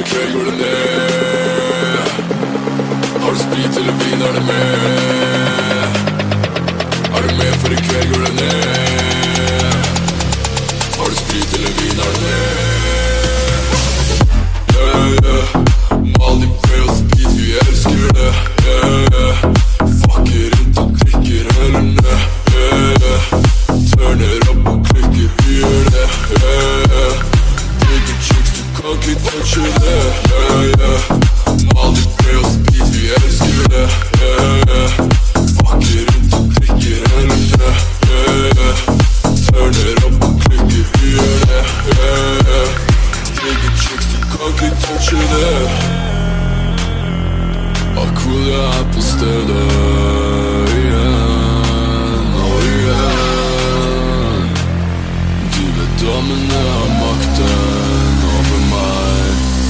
kveld går det ned. Har du sprit eller vin, er du med? Er du med for i kveld går det ned? Har du sprit eller vin, er du med? Mal i ved og sprit, vi elsker det. Fucker rundt og drikker ølene. Turner opp og klikker, vi gjør det. Digger chicks, du kan ikke touche det. Mal i ved og sprit, vi elsker det. Fucker rundt og drikker ølene. Turner opp og klikker, vi gjør det. Digger chicks, du kan ikke touche det. Akkurat jeg er på stedet igjen og igjen. Du vet damene har makten over meg.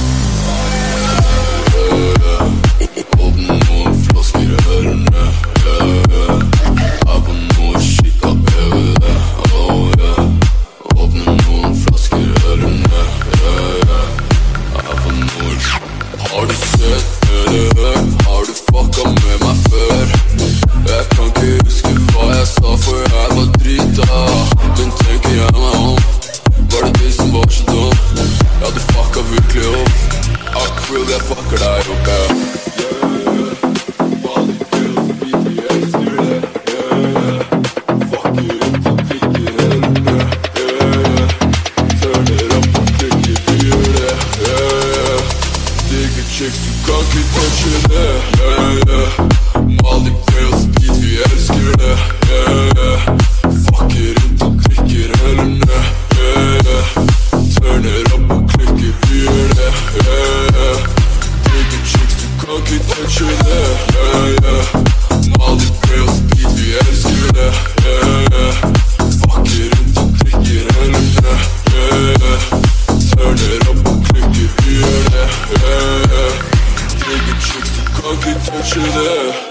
Åpne noen flasker i ørene. Er på noe shit av øvede. Åpne noen flasker i ørene. Er på noe shit. Har du sett eller hørt? Har du fucka med meg før? Jeg kan ikke huske hva jeg sa, for jeg var drita. Men tenker jeg meg om, var det du som var så dum? Ja, du fucka virkelig opp. Akkurat jeg fucker deg opp, ja. Chicks, du kan ikke touche det. Mal i ved og sprit, vi elsker det. Fucker rundt og drikker ølene. Turner opp og klikker, vi gjør det. Digger chicks, du kan ikke touche det. Mal i ved og sprit, vi elsker det. Fucker rundt og drikker ølene. Turner opp og klikker, vi gjør det. Digger chicks, du kan ikke touche det.